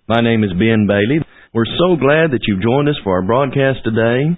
My name is Ben Bailey. We're so glad that you've joined us for our broadcast today.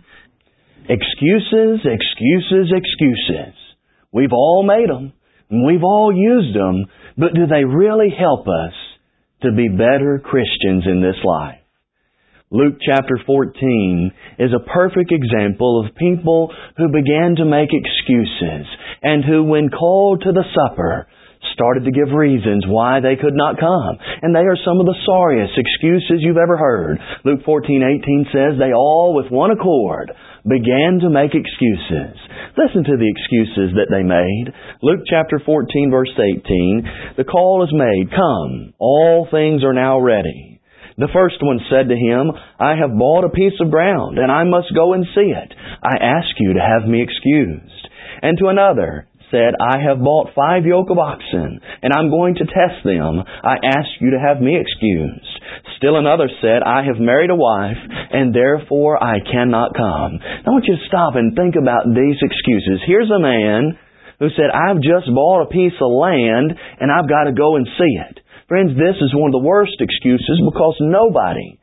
Excuses, excuses, excuses. We've all made them, and we've all used them, but do they really help us to be better Christians in this life? Luke chapter 14 is a perfect example of people who began to make excuses and who, when called to the supper, started to give reasons why they could not come. And they are some of the sorriest excuses you've ever heard. Luke 14:18 says they all with one accord began to make excuses. Listen to the excuses that they made. Luke chapter 14 verse 18, the call is made, "Come, all things are now ready." The first one said to him, "I have bought a piece of ground, and I must go and see it. I ask you to have me excused." And to another said, "I have bought 5 yoke of oxen, and I'm going to test them. I ask you to have me excused." Still another said, "I have married a wife, and therefore I cannot come." I want you to stop and think about these excuses. Here's a man who said, "I've just bought a piece of land, and I've got to go and see it." Friends, this is one of the worst excuses because nobody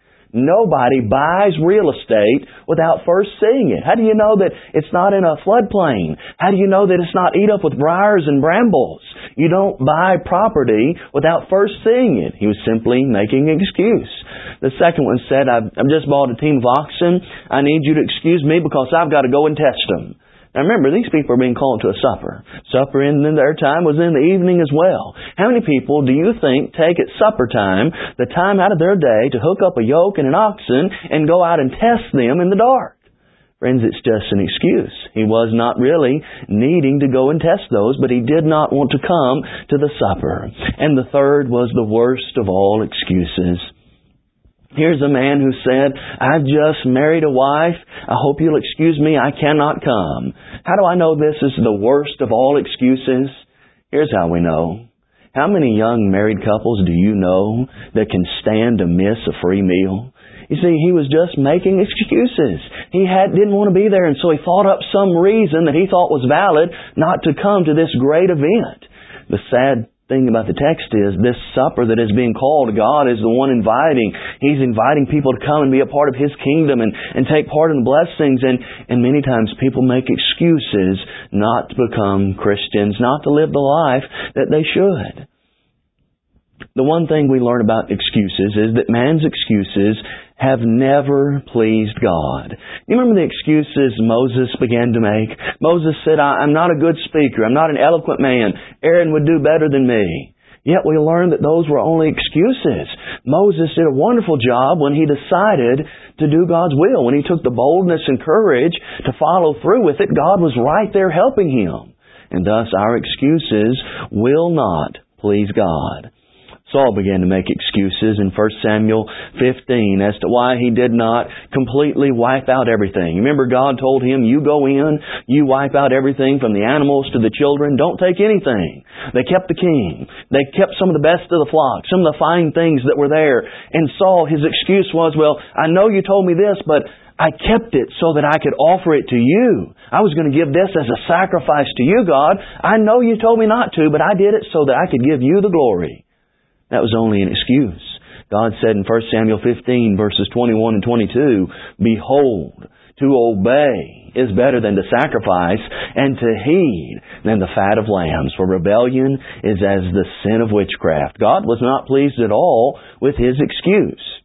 buys real estate without first seeing it. How do you know that it's not in a floodplain? How do you know that it's not eat up with briars and brambles? You don't buy property without first seeing it. He was simply making an excuse. The second one said, I've just bought a team of oxen. I need you to excuse me because I've got to go and test them. Now remember, these people are being called to a supper. Supper in their time was in the evening as well. How many people do you think take at supper time the time out of their day to hook up a yoke and an oxen and go out and test them in the dark? Friends, it's just an excuse. He was not really needing to go and test those, but he did not want to come to the supper. And the third was the worst of all excuses. Here's a man who said, "I've just married a wife. I hope you'll excuse me. I cannot come." How do I know this is the worst of all excuses? Here's how we know. How many young married couples do you know that can stand to miss a free meal? You see, he was just making excuses. He didn't want to be there, and so he thought up some reason that he thought was valid not to come to this great event. The sad thing about the text is this supper that is being called, God is the one inviting. He's inviting people to come and be a part of His kingdom and take part in the blessings. And many times people make excuses not to become Christians, not to live the life that they should. The one thing we learn about excuses is that man's excuses have never pleased God. You remember the excuses Moses began to make? Moses said, "I'm not a good speaker. I'm not an eloquent man. Aaron would do better than me." Yet we learn that those were only excuses. Moses did a wonderful job when he decided to do God's will. When he took the boldness and courage to follow through with it, God was right there helping him. And thus our excuses will not please God. Saul began to make excuses in 1 Samuel 15 as to why he did not completely wipe out everything. Remember, God told him, "You go in, you wipe out everything from the animals to the children. Don't take anything." They kept the king. They kept some of the best of the flock, some of the fine things that were there. And Saul, his excuse was, "Well, I know you told me this, but I kept it so that I could offer it to you. I was going to give this as a sacrifice to you, God. I know you told me not to, but I did it so that I could give you the glory." That was only an excuse. God said in 1 Samuel 15, verses 21 and 22, "Behold, to obey is better than to sacrifice, and to heed than the fat of lambs. For rebellion is as the sin of witchcraft." God was not pleased at all with his excuse.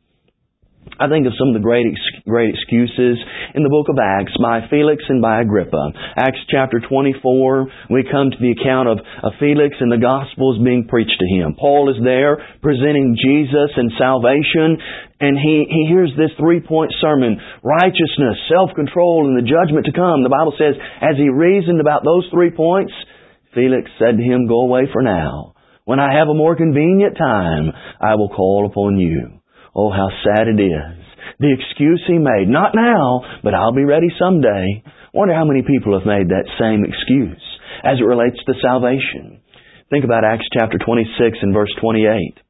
I think of some of the great excuses in the book of Acts by Felix and by Agrippa. Acts chapter 24, we come to the account of Felix and the gospel is being preached to him. Paul is there presenting Jesus and salvation, and he hears this 3-point sermon: righteousness, self-control, and the judgment to come. The Bible says, as he reasoned about those 3 points, Felix said to him, "Go away for now. When I have a more convenient time, I will call upon you." Oh, how sad it is. The excuse he made, "Not now, but I'll be ready someday." Wonder how many people have made that same excuse as it relates to salvation. Think about Acts chapter 26 and verse 28.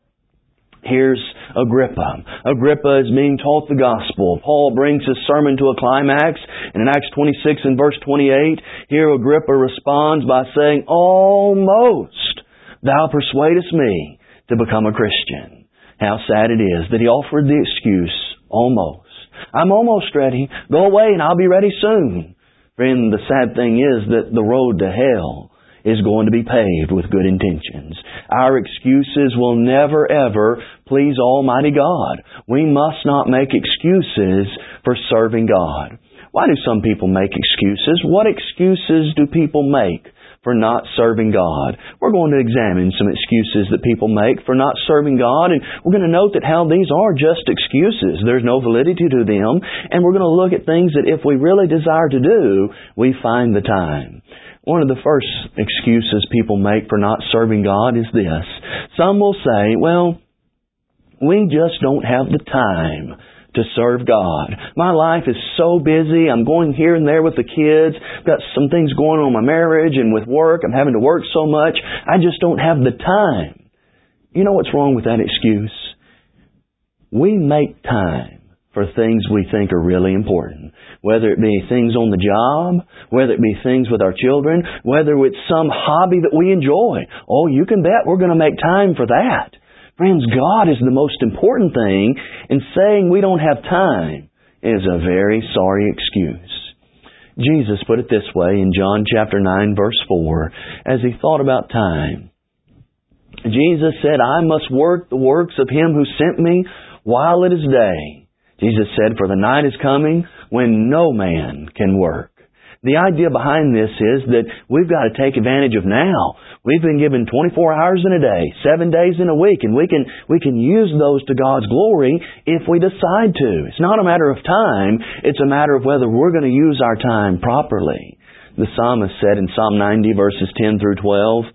Here's Agrippa. Agrippa is being taught the gospel. Paul brings his sermon to a climax. And in Acts 26 and verse 28, here Agrippa responds by saying, "Almost thou persuadest me to become a Christian." How sad it is that He offered the excuse, almost. I'm almost ready. Go away and I'll be ready soon. Friend, the sad thing is that the road to hell is going to be paved with good intentions. Our excuses will never ever please Almighty God. We must not make excuses for serving God. Why do some people make excuses? What excuses do people make for not serving God? We're going to examine some excuses that people make for not serving God, and we're going to note that how these are just excuses. There's no validity to them, and we're going to look at things that if we really desire to do, we find the time. One of the first excuses people make for not serving God is this. Some will say, well, we just don't have the time to serve God. My life is so busy. I'm going here and there with the kids. Got some things going on in my marriage and with work. I'm having to work so much. I just don't have the time. You know what's wrong with that excuse? We make time for things we think are really important. Whether it be things on the job, whether it be things with our children, whether it's some hobby that we enjoy. Oh, you can bet we're going to make time for that. Friends, God is the most important thing, and saying we don't have time is a very sorry excuse. Jesus put it this way in John chapter 9, verse 4, as He thought about time. Jesus said, I must work the works of Him who sent me while it is day. Jesus said, for the night is coming when no man can work. The idea behind this is that we've got to take advantage of now. We've been given 24 hours in a day, 7 days in a week, and we can use those to God's glory if we decide to. It's not a matter of time, it's a matter of whether we're going to use our time properly. The psalmist said in Psalm 90 verses 10 through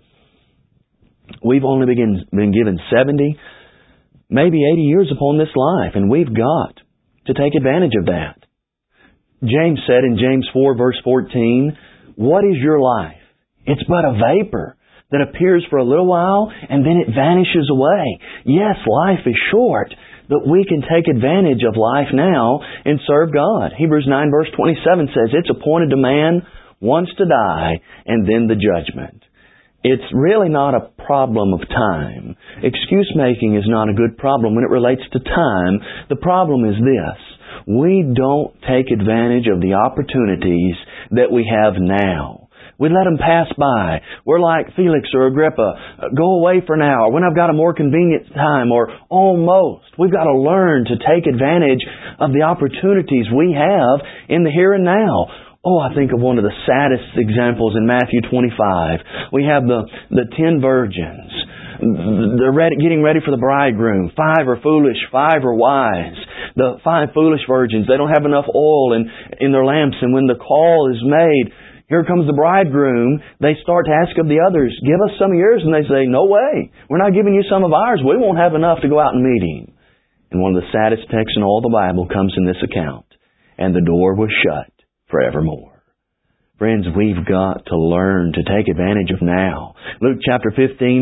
12, we've only been given 70, maybe 80 years upon this life, and we've got to take advantage of that. James said in James 4 verse 14, what is your life? It's but a vapor that appears for a little while and then it vanishes away. Yes, life is short, but we can take advantage of life now and serve God. Hebrews 9 verse 27 says, it's appointed to man once to die and then the judgment. It's really not a problem of time. Excuse making is not a good problem when it relates to time. The problem is this. We don't take advantage of the opportunities that we have now. We let them pass by. We're like Felix or Agrippa. Go away for now, or when I've got a more convenient time, or almost. We've got to learn to take advantage of the opportunities we have in the here and now. Oh, I think of one of the saddest examples in Matthew 25. We have the 10 virgins. They're getting ready for the bridegroom. 5 are foolish, 5 are wise. The 5 foolish virgins, they don't have enough oil in their lamps, and when the call is made, here comes the bridegroom, they start to ask of the others, give us some of yours, and they say, no way, we're not giving you some of ours, we won't have enough to go out and meet Him. And one of the saddest texts in all the Bible comes in this account, and the door was shut forevermore. Friends, we've got to learn to take advantage of now. Luke chapter 12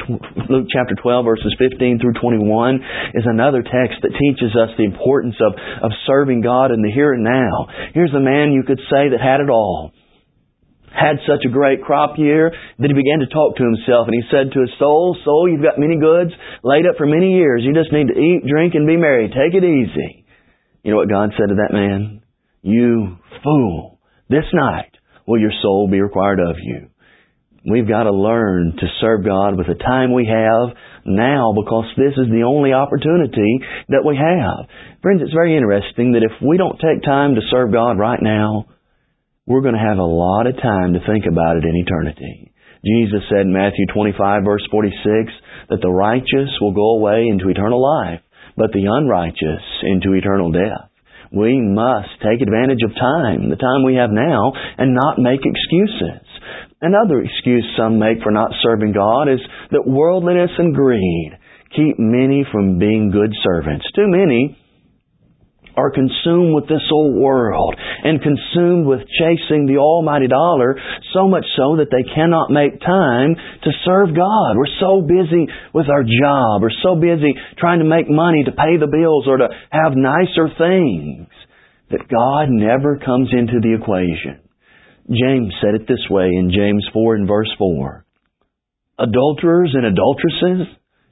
verses 15 through 21 is another text that teaches us the importance of serving God in the here and now. Here's a man you could say that had it all. Had such a great crop year that he began to talk to himself, and he said to his soul, soul, you've got many goods laid up for many years. You just need to eat, drink, and be merry. Take it easy. You know what God said to that man? You fool. This night will your soul be required of you. We've got to learn to serve God with the time we have now, because this is the only opportunity that we have. Friends, it's very interesting that if we don't take time to serve God right now, we're going to have a lot of time to think about it in eternity. Jesus said in Matthew 25 verse 46 that the righteous will go away into eternal life, but the unrighteous into eternal death. We must take advantage of time, the time we have now, and not make excuses. Another excuse some make for not serving God is that worldliness and greed keep many from being good servants. Too many are consumed with this old world and consumed with chasing the almighty dollar, so much so that they cannot make time to serve God. We're so busy with our job. We're so busy trying to make money to pay the bills or to have nicer things that God never comes into the equation. James said it this way in James 4 and verse 4. Adulterers and adulteresses,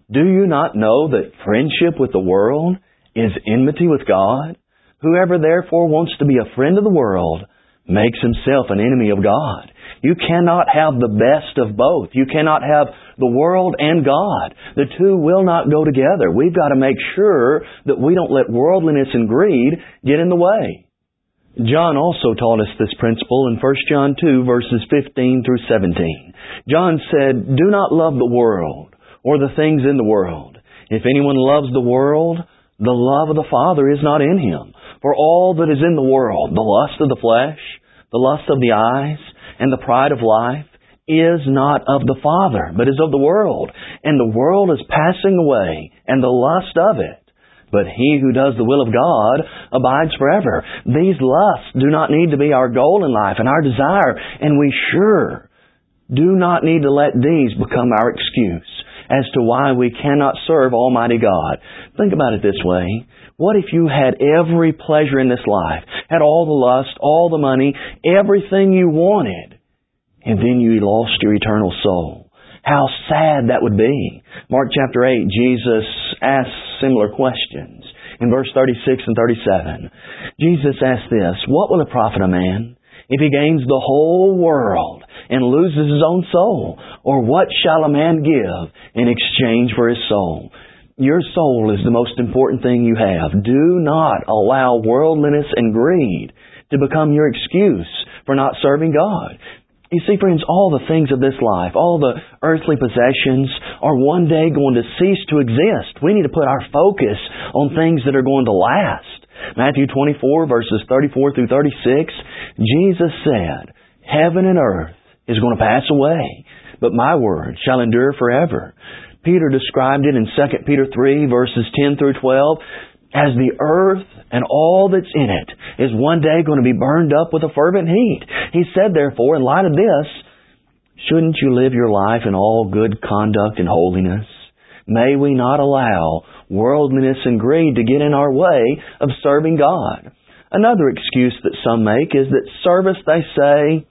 Do you not know that friendship with the world is enmity with God? Whoever therefore wants to be a friend of the world makes himself an enemy of God. You cannot have the best of both. You cannot have the world and God. The two will not go together. We've got to make sure that we don't let worldliness and greed get in the way. John also taught us this principle in 1 John 2, verses 15 through 17. John said, "Do not love the world or the things in the world. If anyone loves the world, the love of the Father is not in him. For all that is in the world, the lust of the flesh, the lust of the eyes, and the pride of life, is not of the Father, but is of the world. And the world is passing away, and the lust of it. But he who does the will of God abides forever." These lusts do not need to be our goal in life and our desire, and we sure do not need to let these become our excuse as to why we cannot serve Almighty God. Think about it this way. What if you had every pleasure in this life, had all the lust, all the money, everything you wanted, and then you lost your eternal soul? How sad that would be. Mark chapter 8, Jesus asks similar questions. In verse 36 and 37, Jesus asked this, "What will it profit a man if he gains the whole world and loses his own soul? Or what shall a man give in exchange for his soul?" Your soul is the most important thing you have. Do not allow worldliness and greed to become your excuse for not serving God. You see, friends, all the things of this life, all the earthly possessions are one day going to cease to exist. We need to put our focus on things that are going to last. Matthew 24, verses 34 through 36, Jesus said, "Heaven and earth is going to pass away, but my word shall endure forever." Peter described it in 2 Peter 3, verses 10 through 12, as the earth and all that's in it is one day going to be burned up with a fervent heat. He said, therefore, in light of this, shouldn't you live your life in all good conduct and holiness? May we not allow worldliness and greed to get in our way of serving God. Another excuse that some make is that service, they say,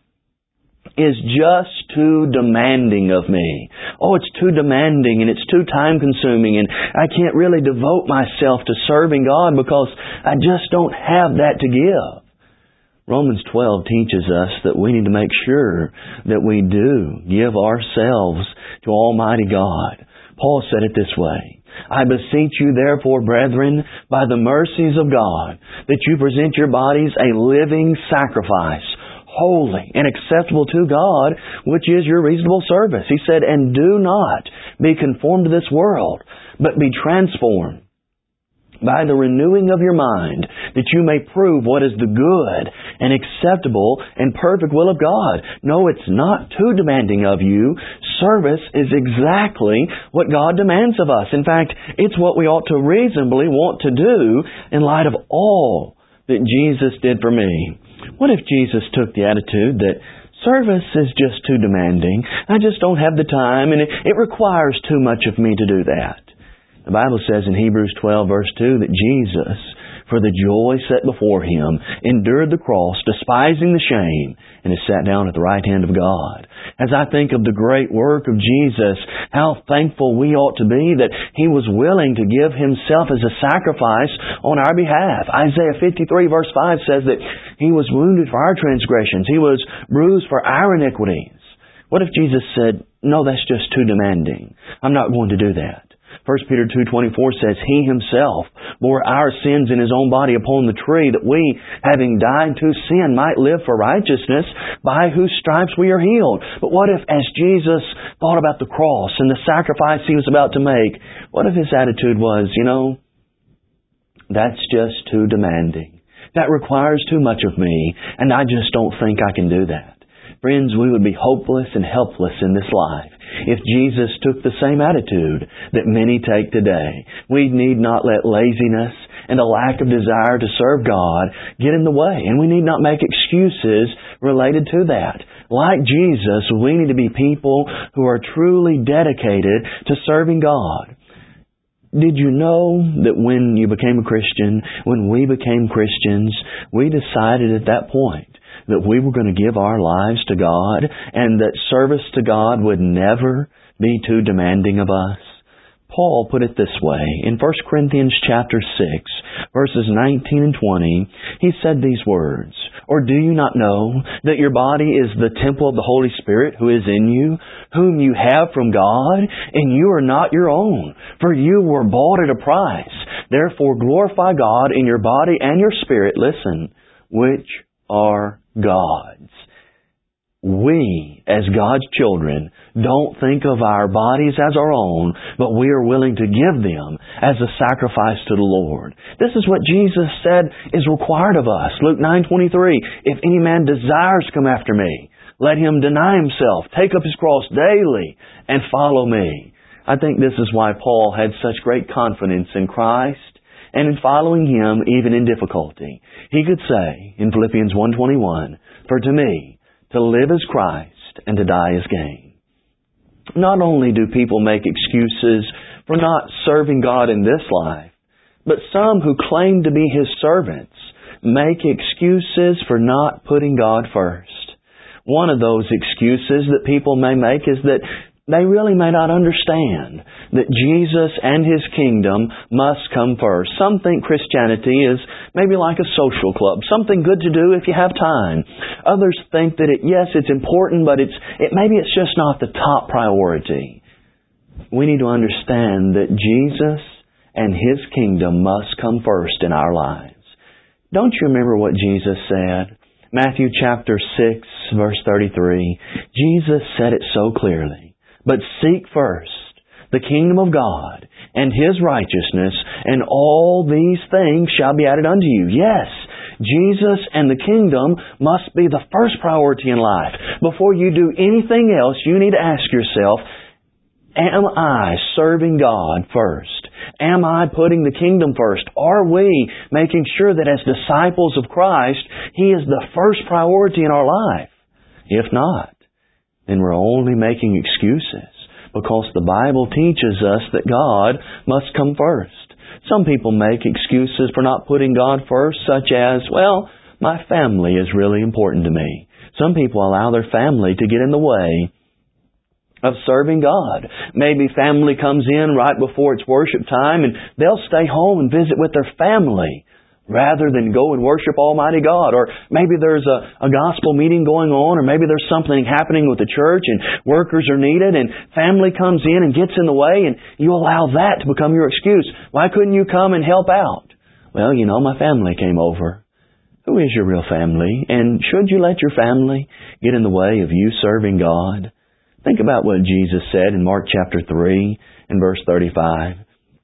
is just too demanding of me. Oh, it's too demanding and it's too time-consuming and I can't really devote myself to serving God because I just don't have that to give. Romans 12 teaches us that we need to make sure that we do give ourselves to Almighty God. Paul said it this way, "I beseech you therefore, brethren, by the mercies of God, that you present your bodies a living sacrifice, holy and acceptable to God, which is your reasonable service." He said, "And do not be conformed to this world, but be transformed by the renewing of your mind, that you may prove what is the good and acceptable and perfect will of God." No, it's not too demanding of you. Service is exactly what God demands of us. In fact, it's what we ought to reasonably want to do in light of all that Jesus did for me. What if Jesus took the attitude that service is just too demanding, I just don't have the time, and it requires too much of me to do that? The Bible says in Hebrews 12, verse 2, that Jesus, for the joy set before Him, endured the cross, despising the shame, and is sat down at the right hand of God. As I think of the great work of Jesus, how thankful we ought to be that He was willing to give Himself as a sacrifice on our behalf. Isaiah 53 verse 5 says that He was wounded for our transgressions. He was bruised for our iniquities. What if Jesus said, "No, that's just too demanding. I'm not going to do that"? 1 Peter 2:24 says, "He Himself bore our sins in His own body upon the tree, that we, having died to sin, might live for righteousness, by whose stripes we are healed." But what if, as Jesus thought about the cross and the sacrifice He was about to make, what if His attitude was, "That's just too demanding. That requires too much of me, and I just don't think I can do that"? Friends, we would be hopeless and helpless in this life if Jesus took the same attitude that many take today. We need not let laziness and a lack of desire to serve God get in the way, and we need not make excuses related to that. Like Jesus, we need to be people who are truly dedicated to serving God. Did you know that when you became a Christian, when we became Christians, we decided at that point that we were going to give our lives to God and that service to God would never be too demanding of us? Paul put it this way. In 1 Corinthians chapter 6, verses 19 and 20, he said these words, "Or do you not know that your body is the temple of the Holy Spirit who is in you, whom you have from God, and you are not your own, for you were bought at a price. Therefore glorify God in your body and your spirit," listen, "which are God's." We, as God's children, don't think of our bodies as our own, but we are willing to give them as a sacrifice to the Lord. This is what Jesus said is required of us. Luke 9:23, "If any man desires to come after me, let him deny himself, take up his cross daily, and follow me." I think this is why Paul had such great confidence in Christ and in following Him even in difficulty. He could say in Philippians 1:21, "For to me, to live is Christ, and to die is gain." Not only do people make excuses for not serving God in this life, but some who claim to be His servants make excuses for not putting God first. One of those excuses that people may make is that they really may not understand that Jesus and His kingdom must come first. Some think Christianity is maybe like a social club, something good to do if you have time. Others think that it's important, but maybe it's just not the top priority. We need to understand that Jesus and His kingdom must come first in our lives. Don't you remember what Jesus said? Matthew chapter 6, verse 33. Jesus said it so clearly. "But seek first the kingdom of God and His righteousness, and all these things shall be added unto you." Yes, Jesus and the kingdom must be the first priority in life. Before you do anything else, you need to ask yourself, am I serving God first? Am I putting the kingdom first? Are we making sure that as disciples of Christ, He is the first priority in our life? If not, then we're only making excuses, because the Bible teaches us that God must come first. Some people make excuses for not putting God first, such as, "Well, my family is really important to me." Some people allow their family to get in the way of serving God. Maybe family comes in right before it's worship time, and they'll stay home and visit with their family rather than go and worship Almighty God. Or maybe there's a gospel meeting going on, or maybe there's something happening with the church and workers are needed, and family comes in and gets in the way, and you allow that to become your excuse. "Why couldn't you come and help out?" "Well, my family came over." Who is your real family? And should you let your family get in the way of you serving God? Think about what Jesus said in Mark chapter 3 and verse 35.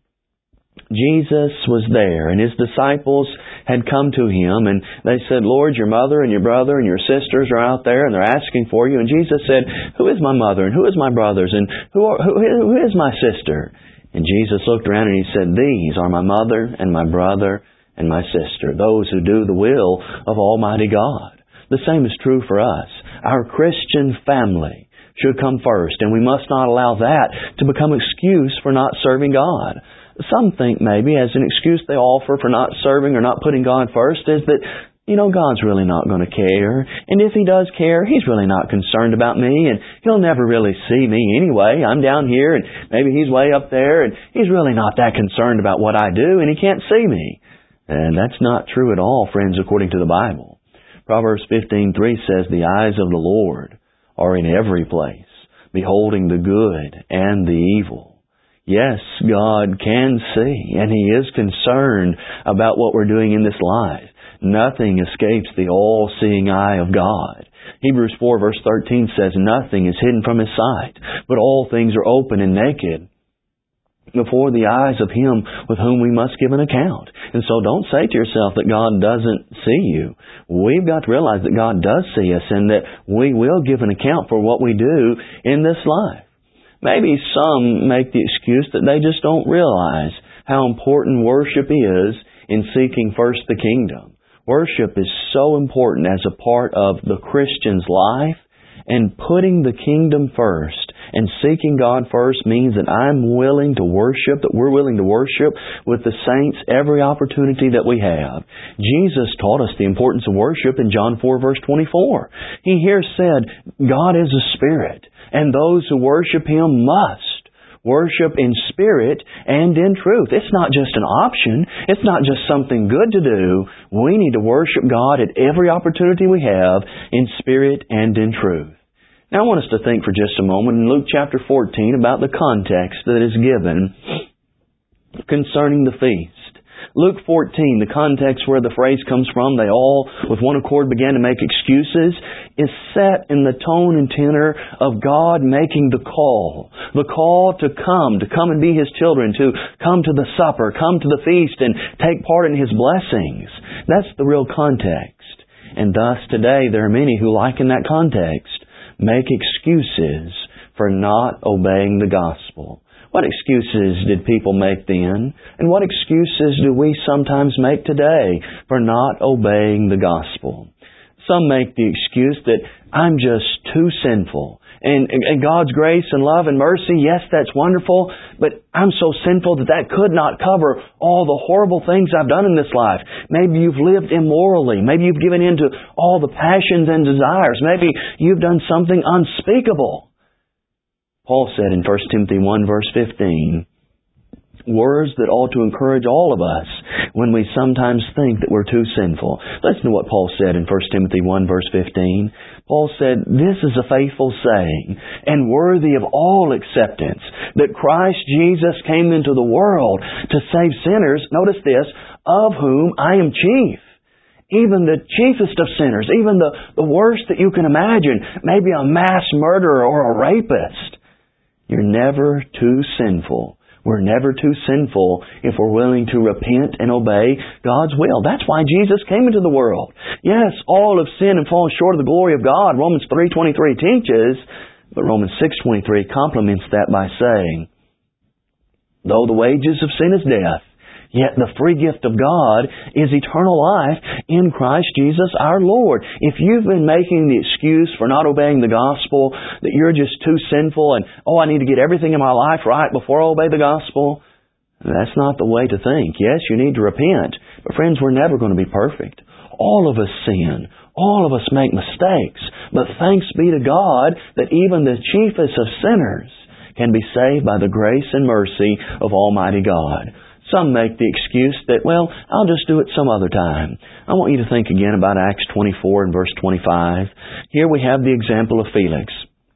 Jesus was there, and His disciples had come to Him, and they said, "Lord, your mother and your brother and your sisters are out there, and they're asking for you." And Jesus said, "Who is my mother, and who is my brothers, and who is my sister?" And Jesus looked around and He said, "These are my mother and my brother and my sister, those who do the will of Almighty God." The same is true for us. Our Christian family should come first, and we must not allow that to become an excuse for not serving God. Some think maybe as an excuse they offer for not serving or not putting God first is that, God's really not going to care. And if He does care, He's really not concerned about me, and He'll never really see me anyway. I'm down here, and maybe He's way up there, and He's really not that concerned about what I do, and He can't see me. And that's not true at all, friends, according to the Bible. Proverbs 15:3 says, "The eyes of the Lord are in every place, beholding the good and the evil." Yes, God can see, and He is concerned about what we're doing in this life. Nothing escapes the all-seeing eye of God. Hebrews 4 verse 13 says, "Nothing is hidden from His sight, but all things are open and naked before the eyes of Him with whom we must give an account." And so don't say to yourself that God doesn't see you. We've got to realize that God does see us, and that we will give an account for what we do in this life. Maybe some make the excuse that they just don't realize how important worship is in seeking first the kingdom. Worship is so important as a part of the Christian's life, and putting the kingdom first and seeking God first means that I'm willing to worship, that we're willing to worship with the saints every opportunity that we have. Jesus taught us the importance of worship in John 4 verse 24. He here said, "God is a spirit, and those who worship Him must Worship in spirit and in truth. It's not just an option. It's not just something good to do. We need to worship God at every opportunity we have in spirit and in truth. Now I want us to think for just a moment in Luke chapter 14 about the context that is given concerning the feast. Luke 14, the context where the phrase comes from, they all with one accord began to make excuses, is set in the tone and tenor of God making the call to come and be His children, to come to the supper, come to the feast and take part in His blessings. That's the real context. And thus today there are many who, like in that context, make excuses for not obeying the gospel. What excuses did people make then? And what excuses do we sometimes make today for not obeying the gospel? Some make the excuse that I'm just too sinful. And God's grace and love and mercy, yes, that's wonderful, but I'm so sinful that could not cover all the horrible things I've done in this life. Maybe you've lived immorally. Maybe you've given in to all the passions and desires. Maybe you've done something unspeakable. Paul said in 1 Timothy 1 verse 15, words that ought to encourage all of us when we sometimes think that we're too sinful. Listen to what Paul said in 1 Timothy 1 verse 15. Paul said, this is a faithful saying and worthy of all acceptance, that Christ Jesus came into the world to save sinners, notice this, of whom I am chief. Even the chiefest of sinners, even the worst that you can imagine, maybe a mass murderer or a rapist. You're never too sinful. We're never too sinful if we're willing to repent and obey God's will. That's why Jesus came into the world. Yes, all have sinned and fallen short of the glory of God, Romans 3:23 teaches, but Romans 6:23 complements that by saying, though the wages of sin is death, yet the free gift of God is eternal life in Christ Jesus our Lord. If you've been making the excuse for not obeying the gospel, that you're just too sinful and, I need to get everything in my life right before I obey the gospel, that's not the way to think. Yes, you need to repent. But friends, we're never going to be perfect. All of us sin. All of us make mistakes. But thanks be to God that even the chiefest of sinners can be saved by the grace and mercy of Almighty God. Some make the excuse that, I'll just do it some other time. I want you to think again about Acts 24 and verse 25. Here we have the example of Felix.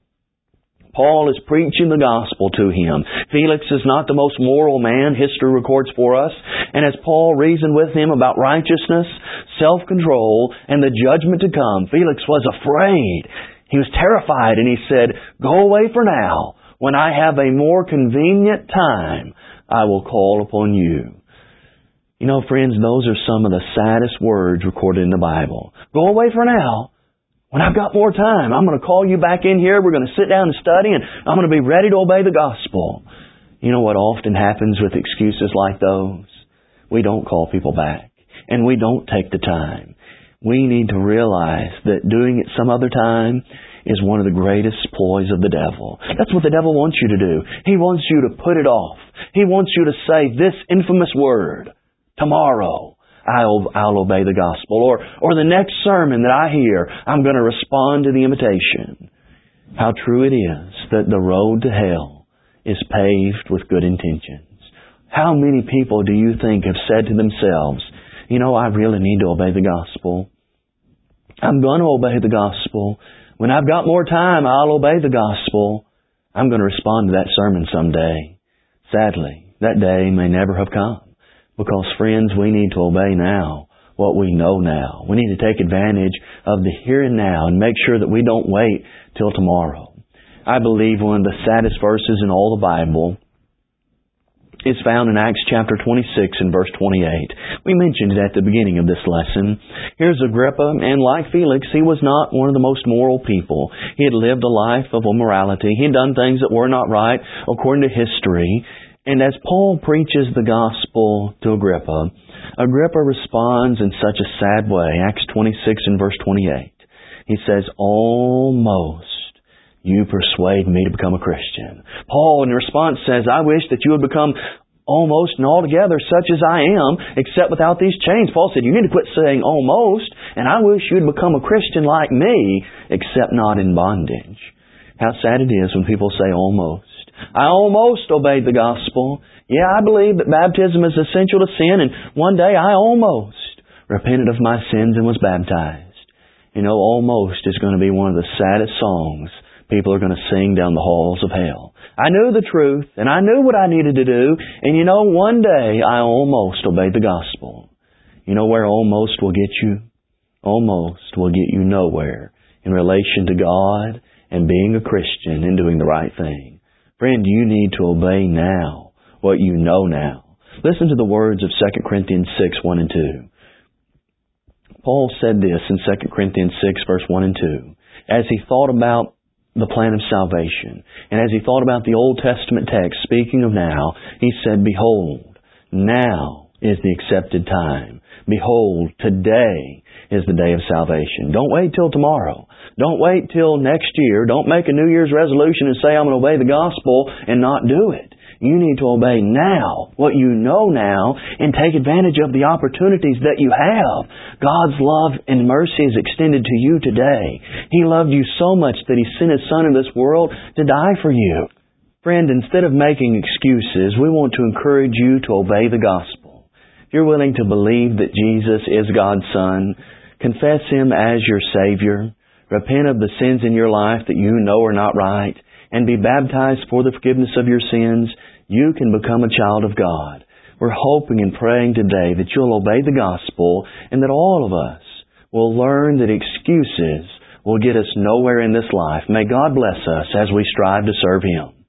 Paul is preaching the gospel to him. Felix is not the most moral man history records for us. And as Paul reasoned with him about righteousness, self-control, and the judgment to come, Felix was afraid. He was terrified and he said, go away for now. When I have a more convenient time, I will call upon you. You know, friends, those are some of the saddest words recorded in the Bible. Go away for now. When I've got more time, I'm going to call you back in here. We're going to sit down and study, and I'm going to be ready to obey the gospel. You know what often happens with excuses like those? We don't call people back, and we don't take the time. We need to realize that doing it some other time is one of the greatest ploys of the devil. That's what the devil wants you to do. He wants you to put it off. He wants you to say this infamous word, tomorrow I'll obey the gospel. Or the next sermon that I hear, I'm going to respond to the invitation. How true it is that the road to hell is paved with good intentions. How many people do you think have said to themselves, I really need to obey the gospel. I'm going to obey the gospel. When I've got more time, I'll obey the gospel. I'm going to respond to that sermon someday. Sadly, that day may never have come. Because, friends, we need to obey now what we know now. We need to take advantage of the here and now and make sure that we don't wait till tomorrow. I believe one of the saddest verses in all the Bible is found in Acts chapter 26 and verse 28. We mentioned it at the beginning of this lesson. Here's Agrippa, and like Felix, he was not one of the most moral people. He had lived a life of immorality. He had done things that were not right according to history. And as Paul preaches the gospel to Agrippa, Agrippa responds in such a sad way. Acts 26 and verse 28. He says, almost you persuade me to become a Christian. Paul in response says, I wish that you would become almost and altogether such as I am, except without these chains. Paul said, you need to quit saying almost, and I wish you'd become a Christian like me, except not in bondage. How sad it is when people say almost. I almost obeyed the gospel. Yeah, I believe that baptism is essential to sin, and one day I almost repented of my sins and was baptized. You know, almost is going to be one of the saddest songs people are going to sing down the halls of hell. I knew the truth, and I knew what I needed to do, and you know, one day I almost obeyed the gospel. You know where almost will get you? Almost will get you nowhere in relation to God and being a Christian and doing the right thing. Friend, you need to obey now what you know now. Listen to the words of 2 Corinthians 6, 1 and 2. Paul said this in 2 Corinthians 6, verse 1 and 2, as he thought about the plan of salvation, and as he thought about the Old Testament text, speaking of now, he said, Behold, now is the accepted time. Behold, today is the day of salvation. Don't wait till tomorrow. Don't wait till next year. Don't make a New Year's resolution and say, I'm going to obey the gospel and not do it. You need to obey now what you know now and take advantage of the opportunities that you have. God's love and mercy is extended to you today. He loved you so much that He sent His Son in this world to die for you. Friend, instead of making excuses, we want to encourage you to obey the gospel. If you're willing to believe that Jesus is God's Son, confess Him as your Savior, repent of the sins in your life that you know are not right, and be baptized for the forgiveness of your sins, you can become a child of God. We're hoping and praying today that you'll obey the gospel and that all of us will learn that excuses will get us nowhere in this life. May God bless us as we strive to serve Him.